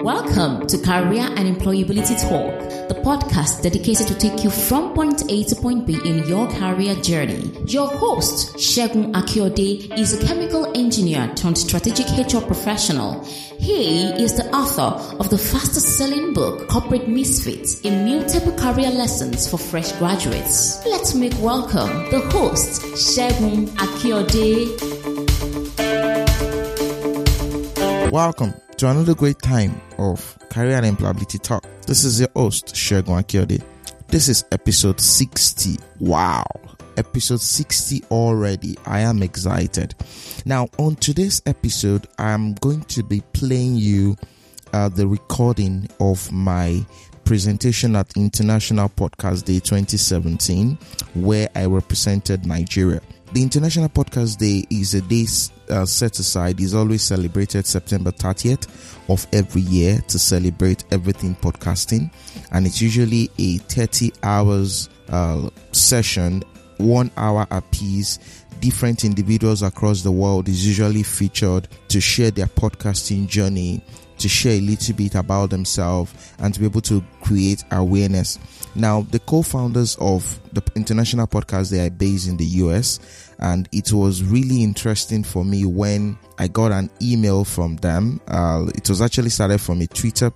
Welcome to Career and Employability Talk, the podcast dedicated to take you from point A to point B in your career journey. Your host, Segun Akiode, is a chemical engineer turned strategic HR professional. He is the author of the fastest-selling book, Corporate Misfits, Immutable Career Lessons for Fresh Graduates. Let's make welcome the host, Segun Akiode. Welcome to another great time of Career and Employability Talk. This is your host, Segun Akiode. This is episode 60. Wow. Episode 60 already. I am excited. Now, on today's episode, I'm going to be playing you the recording of my presentation at International Podcast Day 2017, where I represented Nigeria. The International Podcast Day is a day set aside, is always celebrated September 30th of every year to celebrate everything podcasting. And it's usually a 30 hours session, 1 hour apiece. Different individuals across the world is usually featured to share their podcasting journey, to share a little bit about themselves, and to be able to create awareness. Now, the co-founders of the International Podcast Day are based in the US, and it was really interesting for me when I got an email from them. It was actually started from a Twitter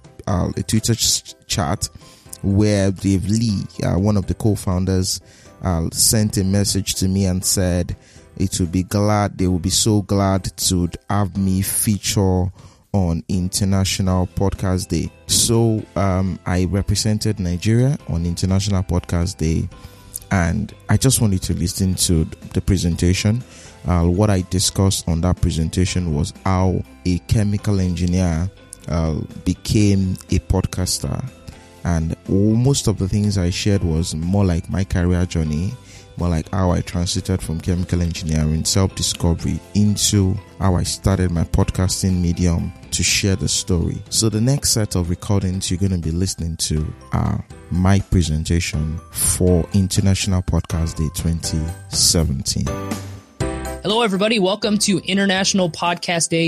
chat where Dave Lee, one of the co-founders, sent a message to me and said they would be so glad to have me feature on International Podcast Day. So I represented Nigeria on International Podcast Day, and I just wanted to listen to the presentation. What I discussed on that presentation was how a chemical engineer became a podcaster, and most of the things I shared was more like my career journey, more like how I transited from chemical engineering, self-discovery, into how I started my podcasting medium to share the story. So the next set of recordings you're going to be listening to are my presentation for International Podcast Day 2017. Hello, everybody. Welcome to International Podcast Day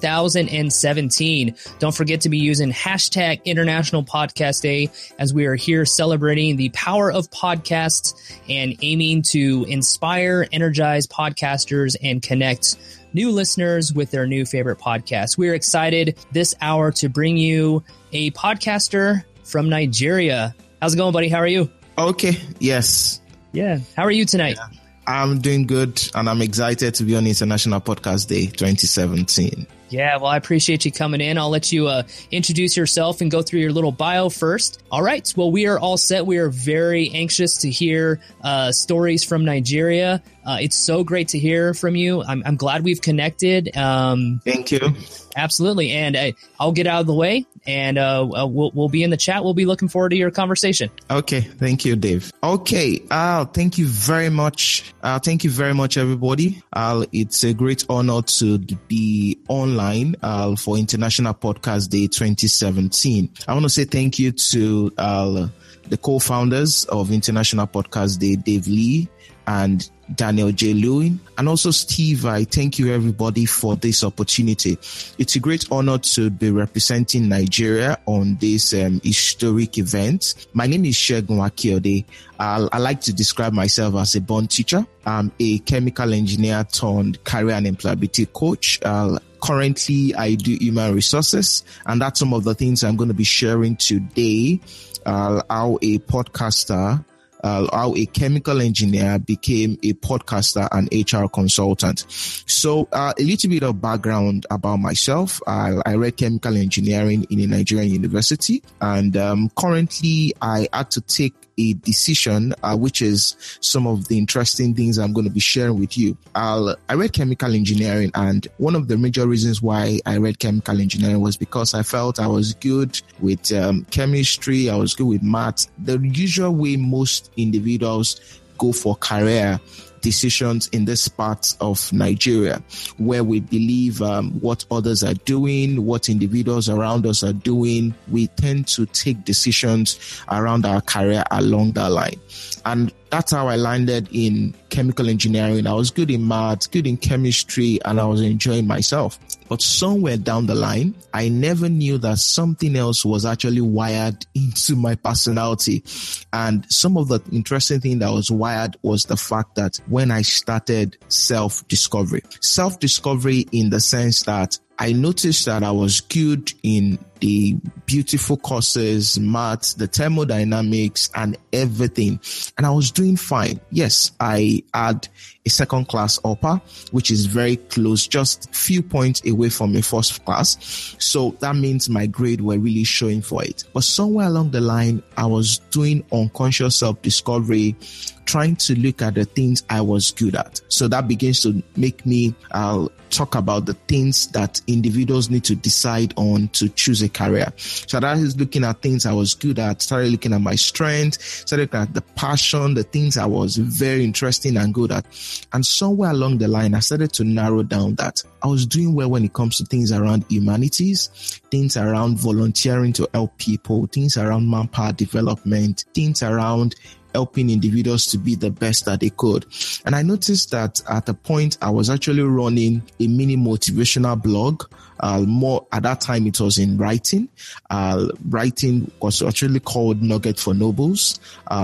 2017. Don't forget to be using hashtag International Podcast Day as we are here celebrating the power of podcasts and aiming to inspire, energize podcasters and connect new listeners with their new favorite podcasts. We're excited this hour to bring you a podcaster from Nigeria. How's it going, buddy? How are you? Okay. Yes. Yeah. How are you tonight? Yeah. I'm doing good, and I'm excited to be on International Podcast Day 2017. Yeah, well, I appreciate you coming in. I'll let you introduce yourself and go through your little bio first. All right. Well, we are all set. We are very anxious to hear stories from Nigeria. It's so great to hear from you. I'm glad we've connected. Thank you. Absolutely. And I'll get out of the way, and we'll be in the chat. We'll be looking forward to your conversation. Okay. Thank you, Dave. Okay. Thank you very much. Thank you very much, everybody. It's a great honor to be online for International Podcast Day 2017. I want to say thank you to the co-founders of International Podcast Day, Dave Lee and Daniel J. Lewin, and also Steve. I thank you, everybody, for this opportunity. It's a great honor to be representing Nigeria on this historic event. My name is Segun Akiode. I like to describe myself as a born teacher. I'm a chemical engineer turned career and employability coach. Currently, I do human resources, and that's some of the things I'm going to be sharing today. How a podcaster, how a chemical engineer became a podcaster and HR consultant. So a little bit of background about myself. I read chemical engineering in a Nigerian university, and currently I had to take a decision, which is some of the interesting things I'm going to be sharing with you. I read chemical engineering, and one of the major reasons why I read chemical engineering was because I felt I was good with chemistry, I was good with math, the usual way most individuals go for career decisions in this part of Nigeria, where we believe what others are doing, what individuals around us are doing. We tend to take decisions around our career along that line. And that's how I landed in chemical engineering. I was good in math, good in chemistry, and I was enjoying myself. But somewhere down the line, I never knew that something else was actually wired into my personality. And some of the interesting thing that was wired was the fact that when I started self-discovery in the sense that I noticed that I was good in the beautiful courses, maths, the thermodynamics, and everything. And I was doing fine. Yes, I had a second class upper, which is very close, just few points away from a first class. So that means my grade were really showing for it. But somewhere along the line, I was doing unconscious self-discovery, trying to look at the things I was good at. So that begins to make me talk about the things that individuals need to decide on to choose a career. So that is looking at things I was good at, started looking at my strength, started looking at the passion, the things I was very interesting and good at. And somewhere along the line, I started to narrow down that I was doing well when it comes to things around humanities, things around volunteering to help people, things around manpower development, things around helping individuals to be the best that they could. And I noticed that at the point I was actually running a mini motivational blog. More at that time it was in writing. Writing was actually called Nugget for Nobles.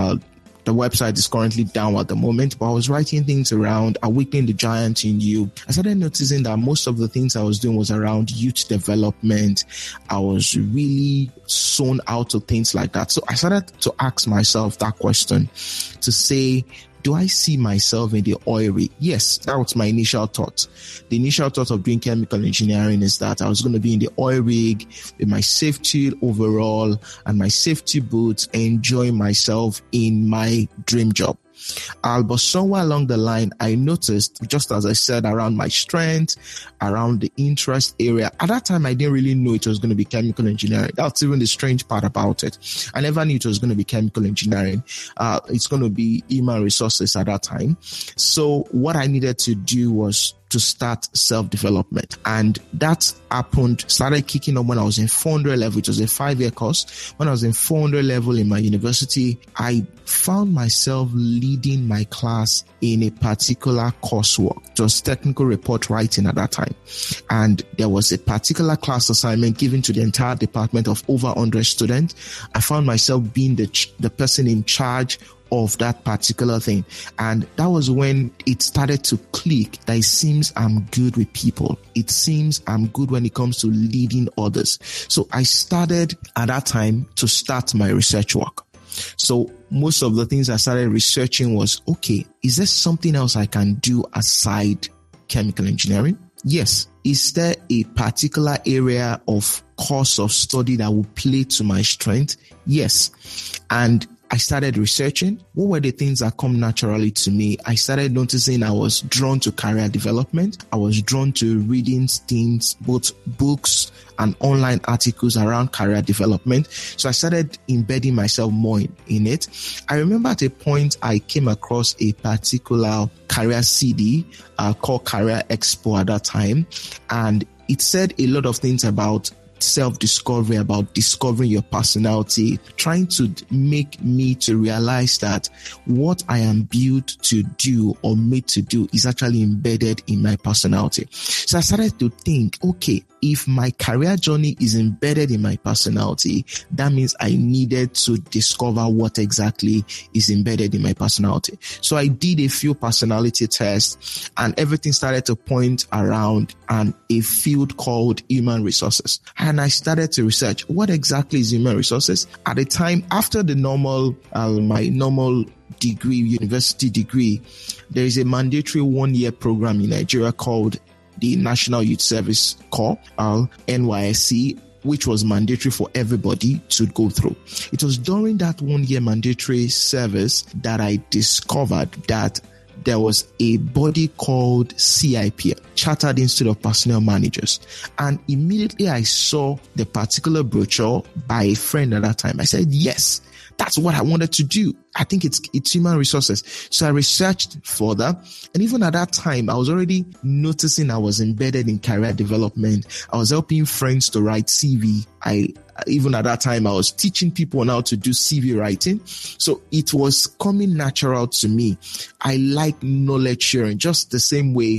The website is currently down at the moment, but I was writing things around awakening the giant in you. I started noticing that most of the things I was doing was around youth development. I was really sewn out to things like that. So I started to ask myself that question to say, do I see myself in the oil rig? Yes, that was my initial thought. The initial thought of doing chemical engineering is that I was going to be in the oil rig with my safety overall and my safety boots, enjoying myself in my dream job. But somewhere along the line, I noticed, just as I said, around my strength, around the interest area. At that time, I didn't really know it was going to be chemical engineering. That's even the strange part about it. I never knew it was going to be chemical engineering. It's going to be human resources at that time. So what I needed to do was to start self-development. And that started kicking up when I was in 400 level. It was a 5-year course. When I was in 400 level in my university, I found myself leading my class in a particular coursework. It was technical report writing at that time. And there was a particular class assignment given to the entire department of over 100 students. I found myself being the person in charge of that particular thing. And that was when it started to click that it seems I'm good with people. It seems I'm good when it comes to leading others. So I started at that time to start my research work. So most of the things I started researching was, okay, is there something else I can do aside chemical engineering? Yes. Is there a particular area of course of study that will play to my strength? Yes. And I started researching. What were the things that come naturally to me? I started noticing I was drawn to career development. I was drawn to reading things, both books and online articles around career development. So I started embedding myself more in it. I remember at a point I came across a particular career CD called Career Expo at that time. And it said a lot of things about self-discovery, about discovering your personality, trying to make me to realize that what I am built to do or made to do is actually embedded in my personality. So I started to think, okay, if my career journey is embedded in my personality, that means I needed to discover what exactly is embedded in my personality. So I did a few personality tests and everything started to point around a field called human resources. And I started to research what exactly is human resources. At the time, after the my normal degree, university degree, there is a mandatory 1-year program in Nigeria called the National Youth Service Corps, NYSC, which was mandatory for everybody to go through. It was during that 1-year mandatory service that I discovered that there was a body called CIP, Chartered Institute of Personnel Managers. And immediately I saw the particular brochure by a friend at that time. I said, yes, that's what I wanted to do. I think it's human resources. So I researched further. And even at that time, I was already noticing I was embedded in career development. I was helping friends to write CV. Even at that time, I was teaching people on how to do CV writing. So it was coming natural to me. I like knowledge sharing, just the same way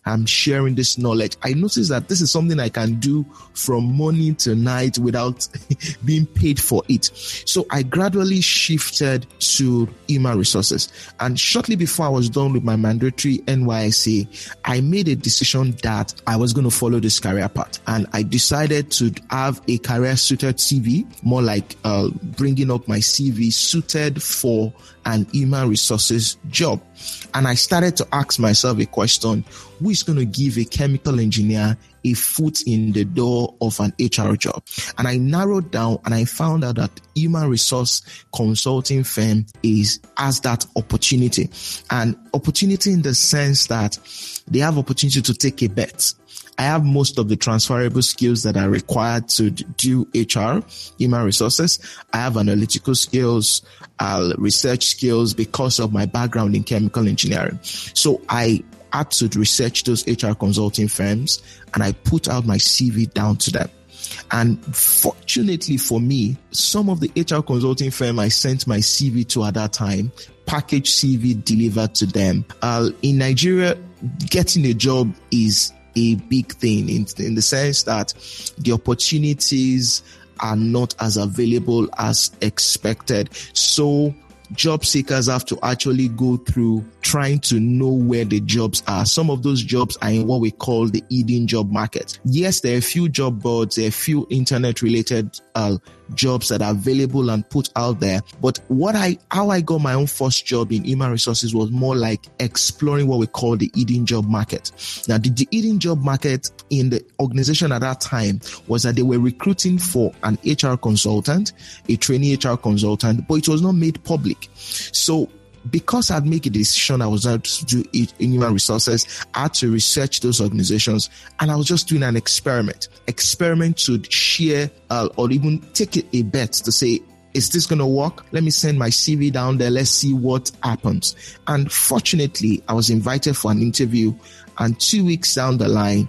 I'm sharing this knowledge. I noticed that this is something I can do from morning to night without being paid for it. So I gradually shifted to human resources. And shortly before I was done with my mandatory NYSC, I made a decision that I was going to follow this career path. And I decided to have a career suited CV, more like bringing up my CV suited for an human resources job. And I started to ask myself a question: who is going to give a chemical engineer a foot in the door of an HR job? And I narrowed down and I found out that human resource consulting firm has that opportunity. And opportunity in the sense that they have opportunity to take a bet. I have most of the transferable skills that are required to do HR, human resources. I have analytical skills, research skills because of my background in chemical engineering. So I had to research those HR consulting firms and I put out my CV down to them. And fortunately for me, some of the HR consulting firm I sent my CV to at that time, package CV delivered to them. In Nigeria, getting a job is a big thing in the sense that the opportunities are not as available as expected. So job seekers have to actually go through trying to know where the jobs are. Some of those jobs are in what we call the hidden job market. Yes, there are a few job boards, there are a few internet related jobs that are available and put out there. But how I got my own first job in human resources was more like exploring what we call the hidden job market. Now, the hidden job market in the organization at that time was that they were recruiting for an HR consultant, a trainee HR consultant, but it was not made public. So because I'd make a decision I was out to do it in human resources, I had to research those organizations, and I was just doing an experiment to share or even take a bet to say, is this going to work? Let me send my CV down there. Let's see what happens. And fortunately, I was invited for an interview. And 2 weeks down the line,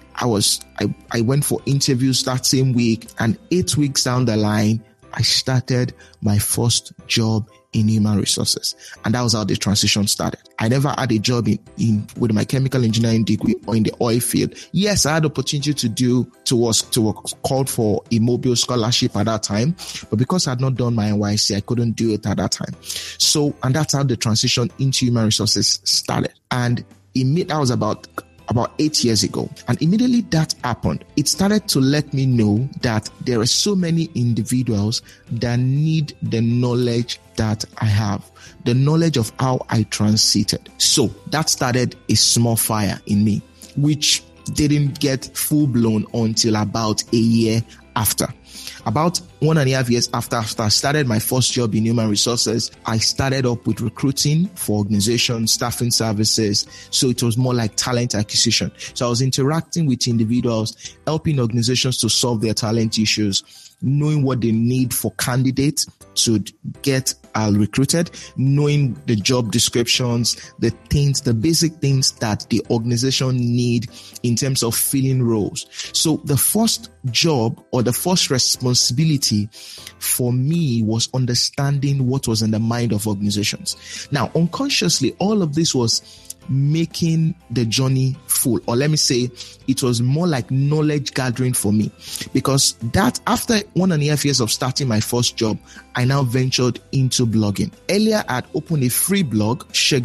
I went for interviews that same week. And 8 weeks down the line, I started my first job in human resources. And that was how the transition started. I never had a job with my chemical engineering degree or in the oil field. Yes, I had opportunity to work called for a Mobile scholarship at that time, but because I had not done my NYSC, I couldn't do it at that time. So, and that's how the transition into human resources started. And that was about 8 years ago. And immediately that happened, it started to let me know that there are so many individuals that need the knowledge that I have, the knowledge of how I transited. So that started a small fire in me, which didn't get full blown until about a year after. About 1.5 years after I started my first job in human resources, I started up with recruiting for organizations, staffing services. So it was more like talent acquisition. So I was interacting with individuals, helping organizations to solve their talent issues, knowing what they need for candidates to get recruited, knowing the job descriptions, the basic things that the organization need in terms of filling roles. So the first job or the first responsibility for me was understanding what was in the mind of organizations. Now, unconsciously, all of this was making the journey full, or let me say it was more like knowledge gathering for me, because that after 1.5 years of starting my first job, I now ventured into blogging. Earlier, I'd opened a free blog,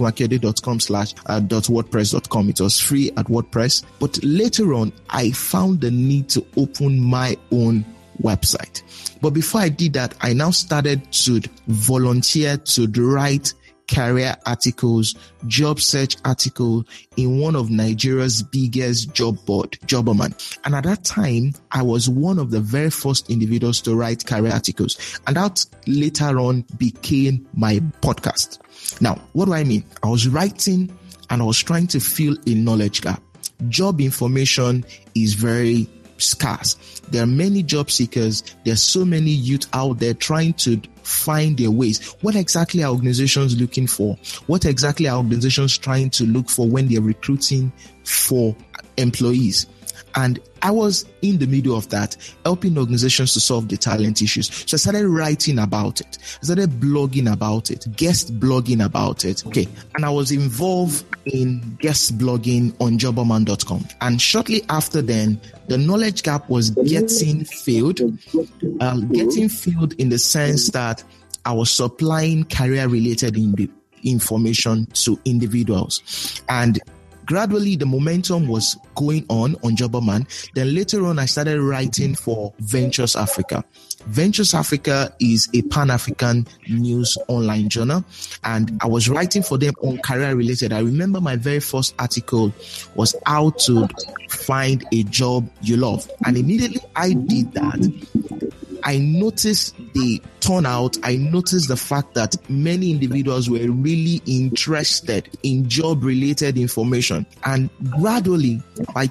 shegunakiode.com/.wordpress.com. It was free at WordPress, but later on, I found the need to open my own website. But before I did that, I now started to volunteer to write career articles, job search articles in one of Nigeria's biggest job board, Jobberman. And at that time, I was one of the very first individuals to write career articles. And that later on became my podcast. Now, what do I mean? I was writing and I was trying to fill a knowledge gap. Job information is very scarce. There are many job seekers. There's so many youth out there trying to find their ways. What exactly are organizations looking for? What exactly are organizations trying to look for when they're recruiting for employees? And I was in the middle of that, helping organizations to solve the talent issues. So I started writing about it. I started blogging about it, guest blogging about it. Okay. And I was involved in guest blogging on jobberman.com. And shortly after then, the knowledge gap was getting filled in the sense that I was supplying career-related information to individuals. And gradually, the momentum was going on Jobberman. Then later on, I started writing for Ventures Africa. Ventures Africa is a Pan-African news online journal, and I was writing for them on career-related. I remember my very first article was how to find a job you love. And immediately I did that, I noticed the turnout. I noticed the fact that many individuals were really interested in job-related information. And gradually, by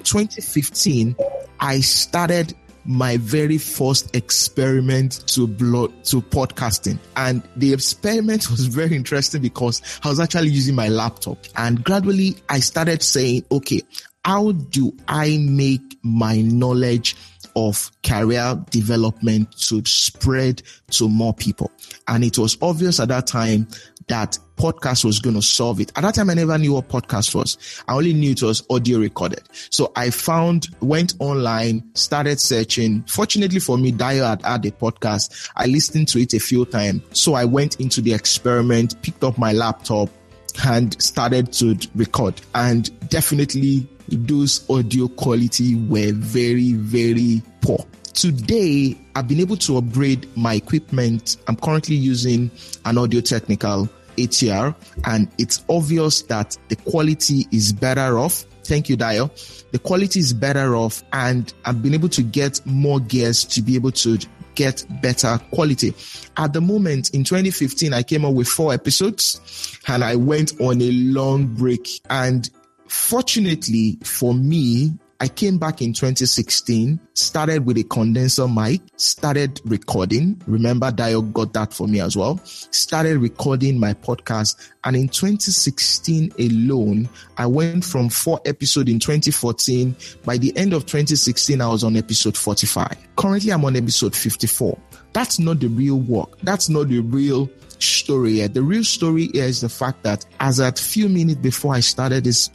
2015, I started my very first experiment to podcasting. And the experiment was very interesting because I was actually using my laptop. And gradually, I started saying, okay, how do I make my knowledge of career development to spread to more people? And it was obvious at that time that podcast was going to solve it. At that time, I never knew what podcast was. I only knew it was audio recorded. So I went online, started searching. Fortunately for me, Dio had a podcast. I listened to it a few times. So I went into the experiment, picked up my laptop, and started to record. And definitely those audio quality were very, very poor. Today, I've been able to upgrade my equipment. I'm currently using an Audio Technica ATR, and it's obvious that the quality is better off. Thank you, Dio. The quality is better off, and I've been able to get more gears to be able to get better quality. At the moment, in 2015, I came up with 4 episodes, and I went on a long break. And fortunately for me, I came back in 2016, started with a condenser mic, started recording. Remember, Dio got that for me as well. Started recording my podcast. And in 2016 alone, I went from 4 episodes in 2014. By the end of 2016, I was on episode 45. Currently, I'm on episode 54. That's not the real work. That's not the real story here. The real story here is the fact that as at few minutes before I started this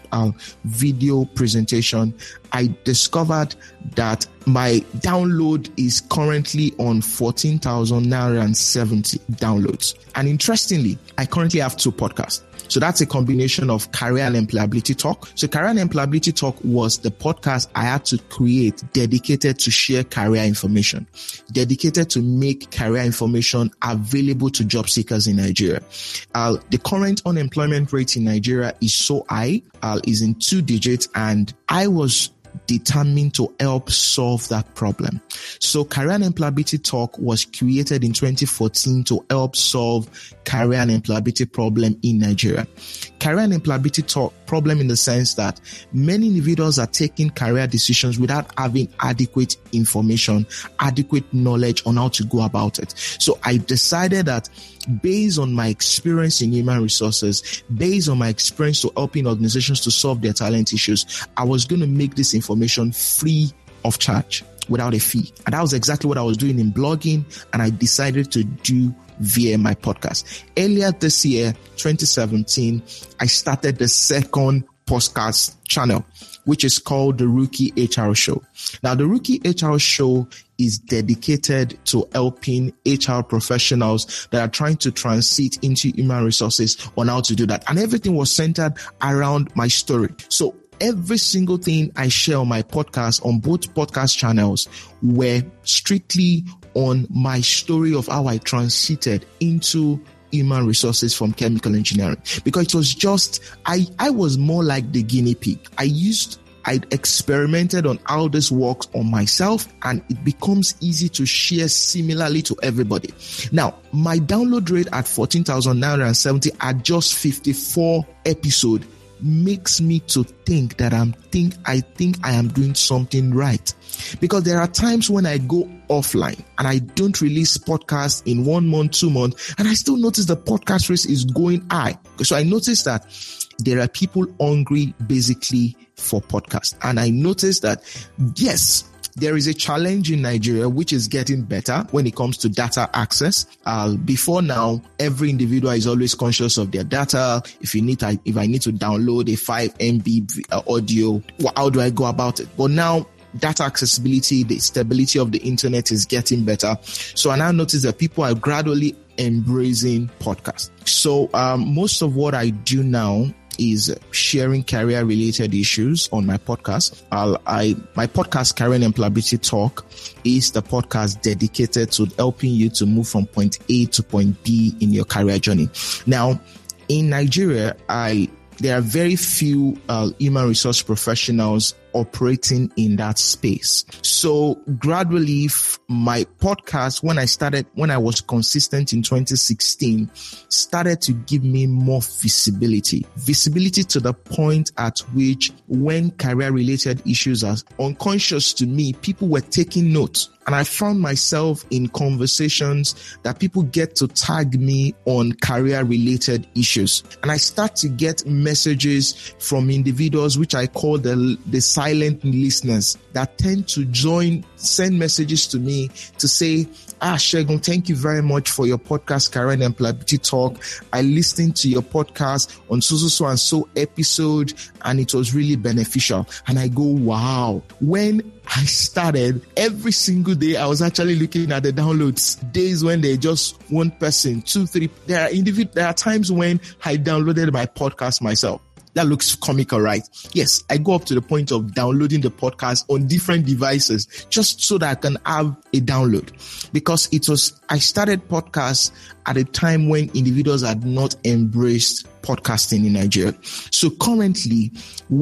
video presentation, I discovered that my download is currently on 14,970 downloads. And interestingly, I currently have 2 podcasts. So that's a combination of Career and Employability Talk. So Career and Employability Talk was the podcast I had to create dedicated to share career information, dedicated to make career information available to job seekers in Nigeria. The current unemployment rate in Nigeria is so high, is in 2 digits, and I was determined to help solve that problem. So Career and Employability Talk was created in 2014 to help solve career and employability problem in Nigeria. Career and employability talk problem in the sense that many individuals are taking career decisions without having adequate information, adequate knowledge on how to go about it. So I decided that based on my experience in human resources, based on my experience to helping organizations to solve their talent issues, I was going to make this information free of charge without a fee. And that was exactly what I was doing in blogging, and I decided to do via my podcast. Earlier this year, 2017, I started the second podcast channel, which is called the Rookie HR Show. Now, the Rookie HR Show is dedicated to helping HR professionals that are trying to transit into human resources on how to do that. And everything was centered around my story. So every single thing I share on my podcast, on both podcast channels, were strictly on my story of how I transited into human resources from chemical engineering. Because it was just, I was more like the guinea pig. I experimented on how this works on myself, and it becomes easy to share similarly to everybody. Now, my download rate at 14,970 at just 54 episodes makes me to think that I think I am doing something right. Because there are times when I go offline and I don't release podcasts in 1 month, 2 months, and I still notice the podcast race is going high. So I noticed that there are people hungry basically for podcasts. And I noticed that, yes, there is a challenge in Nigeria, which is getting better when it comes to data access. Before now, every individual is always conscious of their data. If I need to download a 5 MB audio, how do I go about it? But now, data accessibility, the stability of the internet is getting better. So I now notice that people are gradually embracing podcasts. So most of what I do now is sharing career-related issues on my podcast. My podcast, Career and Employability Talk, is the podcast dedicated to helping you to move from point A to point B in your career journey. Now, in Nigeria, there are very few human resource professionals operating in that space. So gradually, my podcast, when I was consistent in 2016, started to give me more visibility to the point at which when career related issues are unconscious to me, people were taking notes. And I found myself in conversations that people get to tag me on career related issues. And I start to get messages from individuals, which I call the silent listeners, that tend to send messages to me to say, Segun, thank you very much for your podcast, Career and Employability Talk. I listened to your podcast on so and so episode, and it was really beneficial. And I go, wow. When I started, every single day, I was actually looking at the downloads. Days when they're just one person, 2, 3. There are times when I downloaded my podcast myself. That looks comical, right? Yes, I go up to the point of downloading the podcast on different devices just so that I can have a download. Because I started podcasts at a time when individuals had not embraced podcasting in Nigeria. So currently,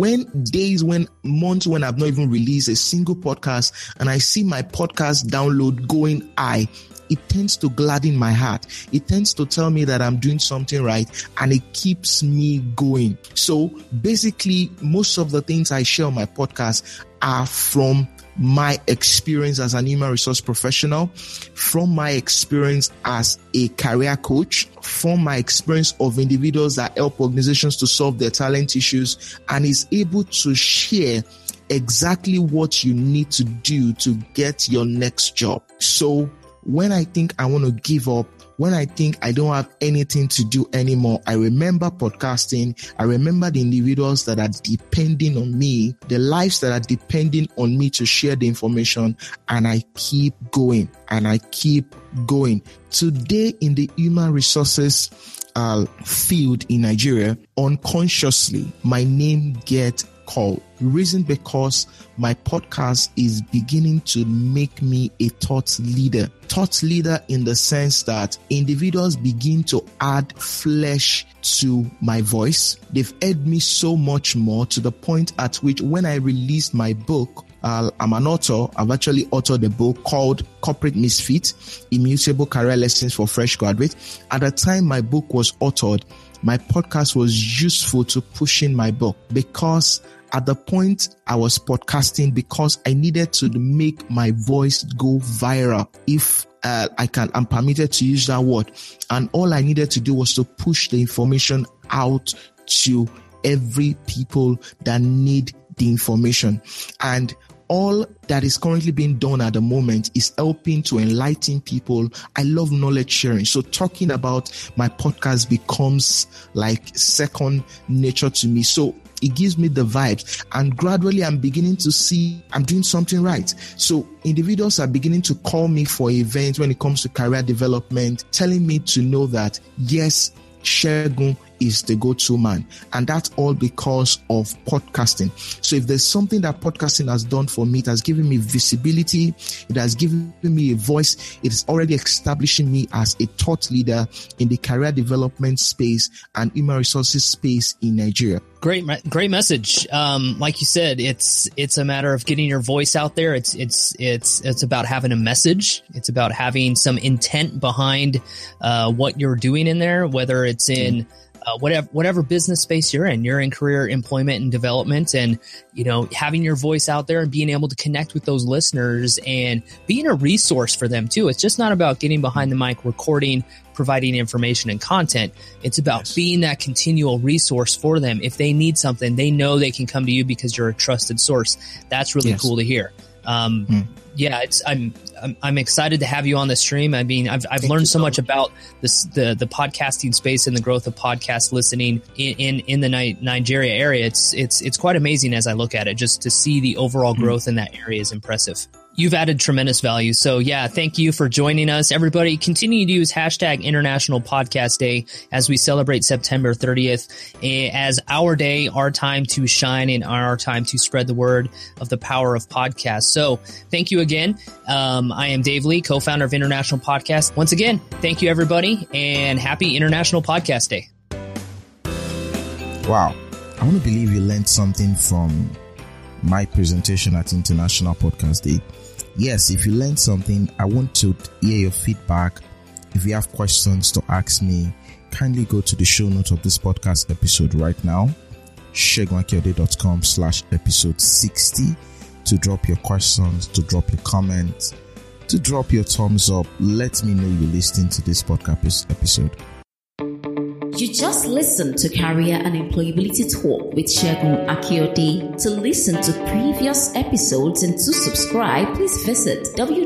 months when I've not even released a single podcast and I see my podcast download going high, it tends to gladden my heart. It tends to tell me that I'm doing something right, and it keeps me going. So basically, most of the things I share on my podcast are from my experience as an human resource professional, from my experience as a career coach, from my experience of individuals that help organizations to solve their talent issues, and is able to share exactly what you need to do to get your next job. So when I think I want to give up, when I think I don't have anything to do anymore, I remember podcasting. I remember the individuals that are depending on me, the lives that are depending on me to share the information, and I keep going and I keep going. Today in the human resources field in Nigeria, unconsciously, my name gets called. Reason because my podcast is beginning to make me a thought leader. Thought leader in the sense that individuals begin to add flesh to my voice. They've heard me so much more to the point at which when I released my book, I'm an author. I've actually authored a book called Corporate Misfit, Immutable Career Lessons for Fresh Graduates. At the time my book was authored, my podcast was useful to pushing my book because at the point I was podcasting because I needed to make my voice go viral. If I'm permitted to use that word. And all I needed to do was to push the information out to every people that need the information. And all that is currently being done at the moment is helping to enlighten people. I love knowledge sharing. So talking about my podcast becomes like second nature to me. So it gives me the vibes, and gradually I'm beginning to see I'm doing something right. So individuals are beginning to call me for events when it comes to career development, telling me to know that yes, Segun is the go-to man. And that's all because of podcasting. So if there's something that podcasting has done for me, it has given me visibility, it has given me a voice, it is already establishing me as a thought leader in the career development space and human resources space in Nigeria. Great message. Like you said, it's a matter of getting your voice out there. It's about having a message. It's about having some intent behind what you're doing in there, whether it's in whatever business space you're in career employment and development, and, having your voice out there and being able to connect with those listeners and being a resource for them too. It's just not about getting behind the mic, recording, providing information and content. It's about being that continual resource for them. If they need something, they know they can come to you because you're a trusted source. That's really cool to hear. Yeah, I'm excited to have you on the stream. I mean, I've learned so much about the podcasting space and the growth of podcast listening in the Nigeria area. It's quite amazing as I look at it. Just to see the overall growth in that area is impressive. You've added tremendous value. So yeah, thank you for joining us. Everybody continue to use hashtag International Podcast Day as we celebrate September 30th as our day, our time to shine, and our time to spread the word of the power of podcasts. So thank you again. I am Dave Lee, co-founder of International Podcast. Once again, thank you everybody, and happy International Podcast Day. Wow. I want to believe you learned something from my presentation at International Podcast Day. Yes, if you learned something, I want to hear your feedback. If you have questions to ask me, kindly go to the show notes of this podcast episode right now, segunakiode.com/episode 60, to drop your questions, to drop your comments, to drop your thumbs up. Let me know you're listening to this podcast episode. You just listened to Career and Employability Talk with Segun Akiode. To listen to previous episodes and to subscribe, please visit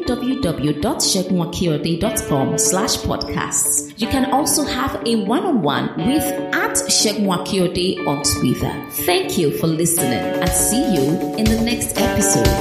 www.segunakiode.com/podcasts. You can also have a one-on-one with @Segun Akiode on Twitter. Thank you for listening, and see you in the next episode.